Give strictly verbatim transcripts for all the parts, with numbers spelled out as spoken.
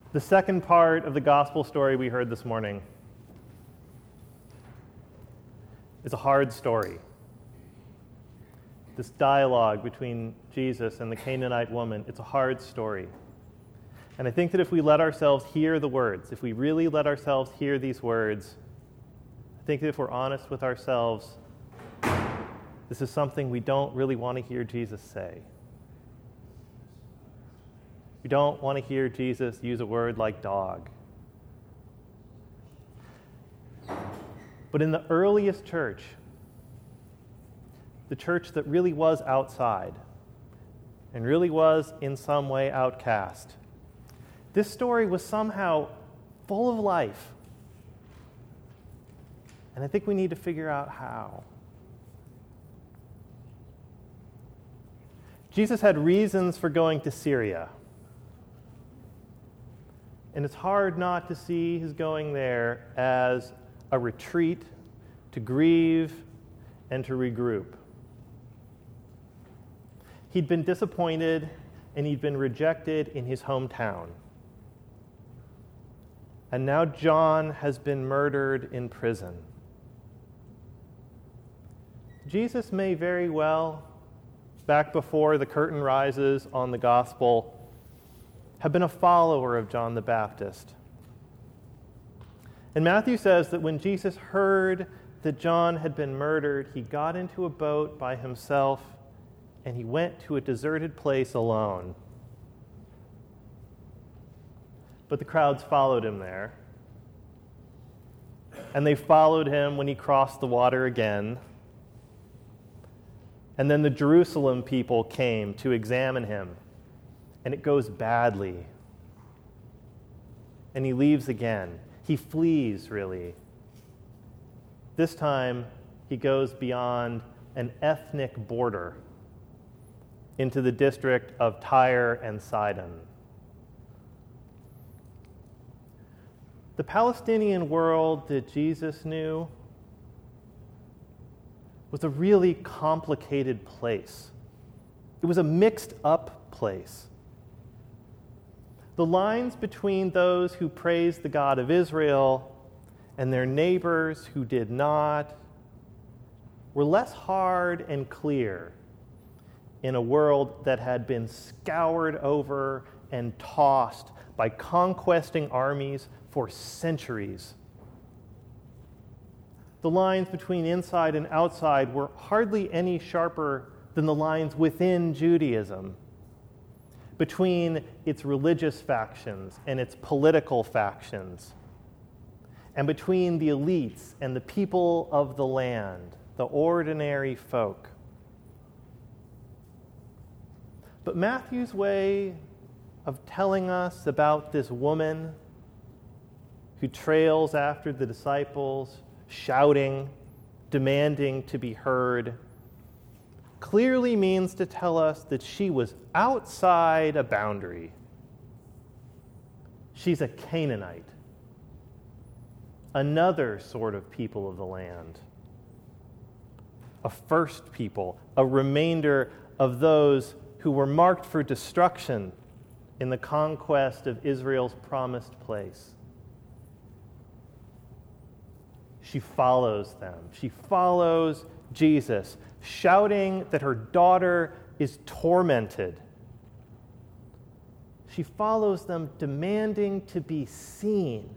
The second part of the gospel story we heard this morning is a hard story. This dialogue between Jesus and the Canaanite woman, it's a hard story. And I think that if we let ourselves hear the words, if we really let ourselves hear these words, I think that if we're honest with ourselves, this is something we don't really want to hear Jesus say. We don't want to hear Jesus use a word like dog. But in the earliest church, the church that really was outside and really was in some way outcast, this story was somehow full of life. And I think we need to figure out how. Jesus had reasons for going to Syria. And it's hard not to see his going there as a retreat to grieve and to regroup. He'd been disappointed and he'd been rejected in his hometown. And now John has been murdered in prison. Jesus may very well, back before the curtain rises on the gospel, have been a follower of John the Baptist. And Matthew says that when Jesus heard that John had been murdered, he got into a boat by himself and he went to a deserted place alone. But the crowds followed him there. And they followed him when he crossed the water again. And then the Jerusalem people came to examine him. And it goes badly. And he leaves again. He flees, really. This time, he goes beyond an ethnic border into the district of Tyre and Sidon. The Palestinian world that Jesus knew was a really complicated place. It was a mixed-up place. The lines between those who praised the God of Israel and their neighbors who did not were less hard and clear in a world that had been scoured over and tossed by conquesting armies for centuries. The lines between inside and outside were hardly any sharper than the lines within Judaism, between its religious factions and its political factions, and between the elites and the people of the land, the ordinary folk. But Matthew's way of telling us about this woman who trails after the disciples, shouting, demanding to be heard, clearly means to tell us that she was outside a boundary. She's a Canaanite, another sort of people of the land, a first people, a remainder of those who were marked for destruction in the conquest of Israel's promised place. She follows them. She follows Jesus, shouting that her daughter is tormented. She follows them, demanding to be seen,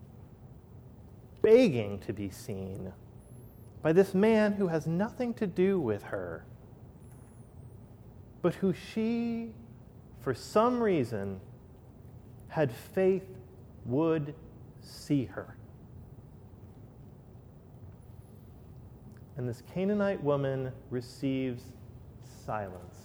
begging to be seen by this man who has nothing to do with her, but who she, for some reason, had faith would see her. And this Canaanite woman receives silence.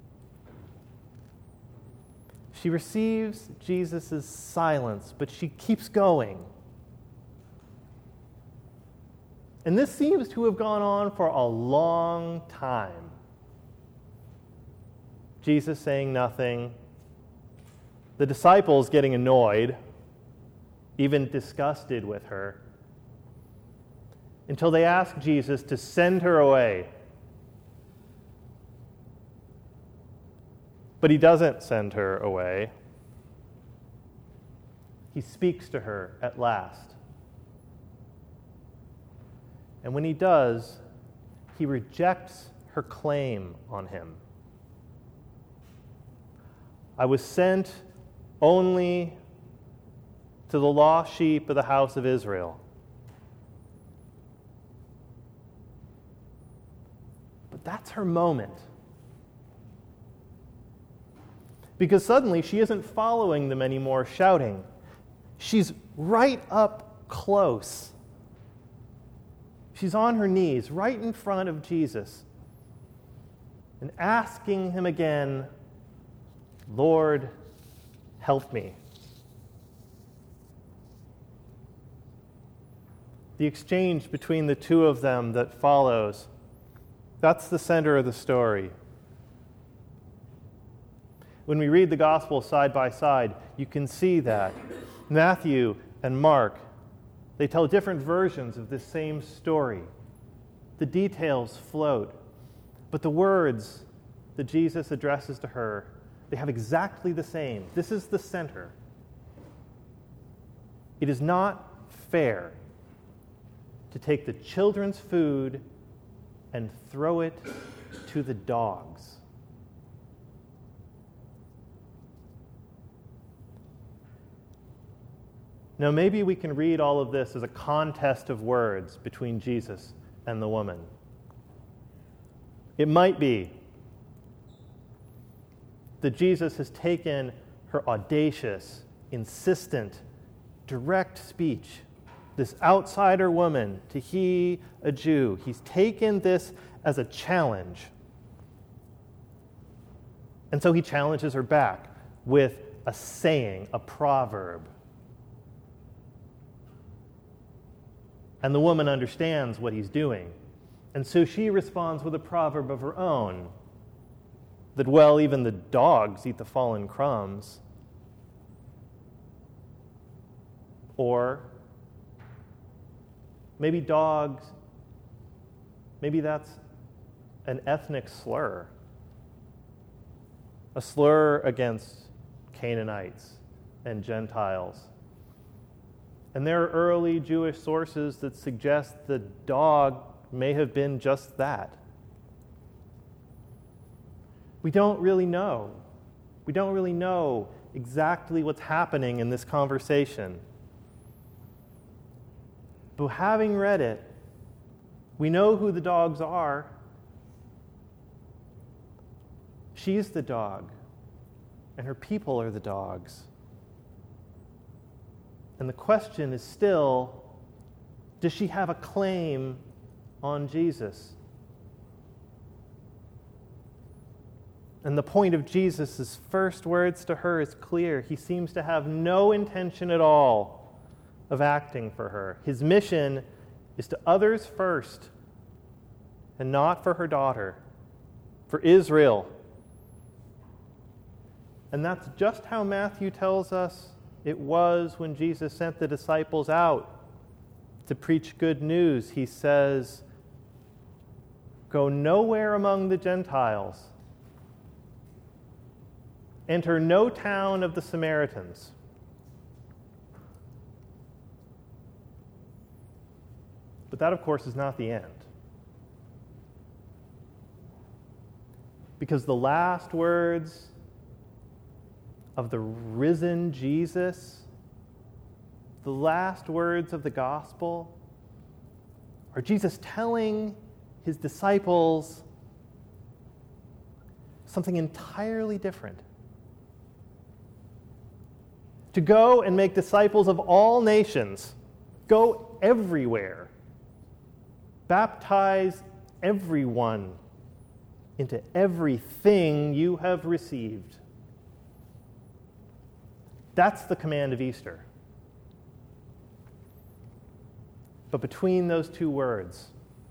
She receives Jesus' silence, but she keeps going. And this seems to have gone on for a long time. Jesus saying nothing, the disciples getting annoyed, even disgusted with her, until they ask Jesus to send her away. But he doesn't send her away. he speaks to her at last. And when he does, he rejects her claim on him. I was sent only to the lost sheep of the house of Israel. But that's her moment. Because suddenly she isn't following them anymore, shouting. She's right up close. She's on her knees, right in front of Jesus, and asking him again, Lord, help me. The exchange between the two of them that follows, that's the center of the story. When we read the gospel side by side, you can see that. Matthew and Mark, they tell different versions of this same story. The details float, but the words that Jesus addresses to her, they have exactly the same. This is the center. It is not fair to take the children's food and throw it to the dogs. Now, maybe we can read all of this as a contest of words between Jesus and the woman. It might be that Jesus has taken her audacious, insistent, direct speech, this outsider woman to he, a Jew. He's taken this as a challenge. And so he challenges her back with a saying, a proverb. And the woman understands what he's doing. And so she responds with a proverb of her own that, well, even the dogs eat the fallen crumbs. Or maybe dogs, maybe that's an ethnic slur, a slur against Canaanites and Gentiles. And there are early Jewish sources that suggest the dog may have been just that. We don't really know. We don't really know exactly what's happening in this conversation. But having read it, we know who the dogs are. She's the dog, and her people are the dogs. And the question is still, does she have a claim on Jesus? And the point of Jesus' first words to her is clear. He seems to have no intention at all of acting for her. His mission is to others first, and not for her daughter, for Israel. And that's just how Matthew tells us it was when Jesus sent the disciples out to preach good news. He says, go nowhere among the Gentiles. Enter no town of the Samaritans. But that, of course, is not the end. Because the last words of the risen Jesus, the last words of the gospel, are Jesus telling his disciples something entirely different. To go and make disciples of all nations, go everywhere, baptize everyone into everything you have received. That's the command of Easter. But between those two words,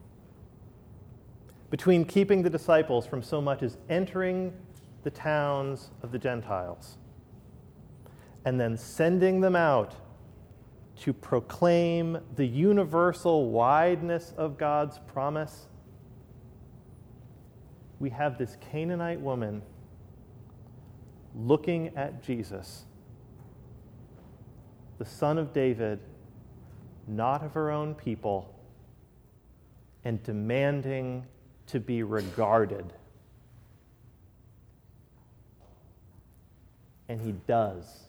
between keeping the disciples from so much as entering the towns of the Gentiles, and then sending them out to proclaim the universal wideness of God's promise, we have this Canaanite woman looking at Jesus the Son of David, not of her own people, and demanding to be regarded. And he does.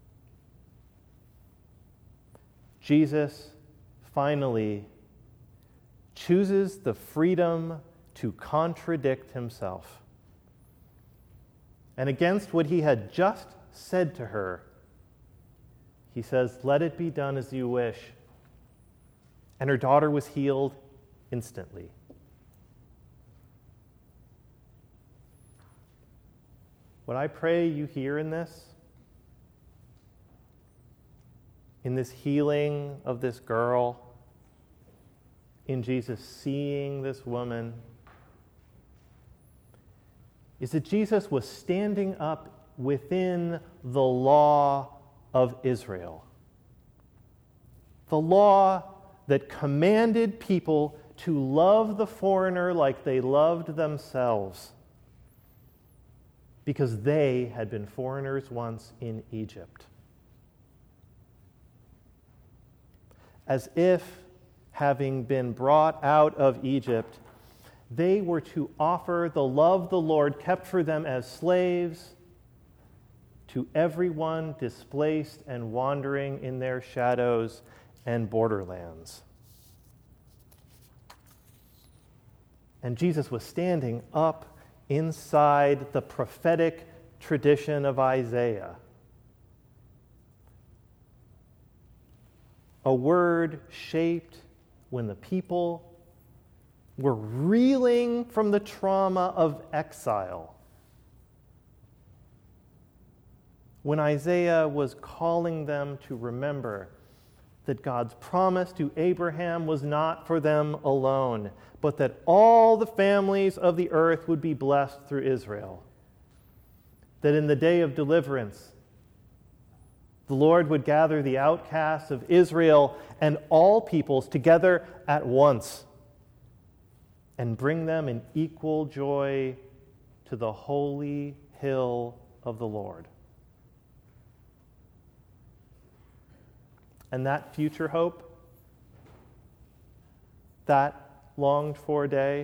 Jesus finally chooses the freedom to contradict himself. And against what he had just said to her, he says, "Let it be done as you wish." And her daughter was healed instantly. What I pray you hear in this, in this healing of this girl, in Jesus seeing this woman, is that Jesus was standing up within the law of Israel. The law that commanded people to love the foreigner like they loved themselves, because they had been foreigners once in Egypt. As if, having been brought out of Egypt, they were to offer the love the Lord kept for them as slaves to everyone displaced and wandering in their shadows and borderlands. And Jesus was standing up inside the prophetic tradition of Isaiah. A word shaped when the people were reeling from the trauma of exile. When Isaiah was calling them to remember that God's promise to Abraham was not for them alone, but that all the families of the earth would be blessed through Israel. That in the day of deliverance, the Lord would gather the outcasts of Israel and all peoples together at once and bring them in equal joy to the holy hill of the Lord. And that future hope, that longed-for day,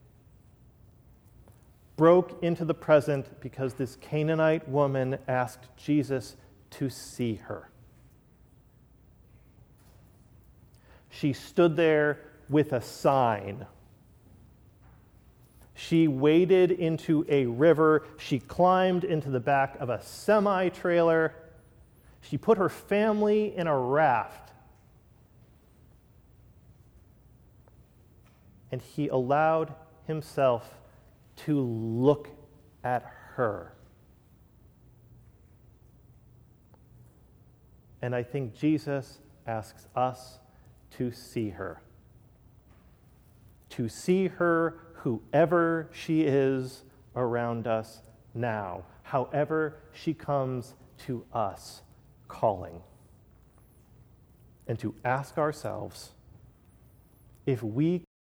broke into the present because this Canaanite woman asked Jesus to see her. She stood there with a sign. She waded into a river. She climbed into the back of a semi-trailer. She put her family in a raft. And he allowed himself to look at her. And I think Jesus asks us to see her. To see her, whoever she is around us now, however she comes to us calling. And to ask ourselves if we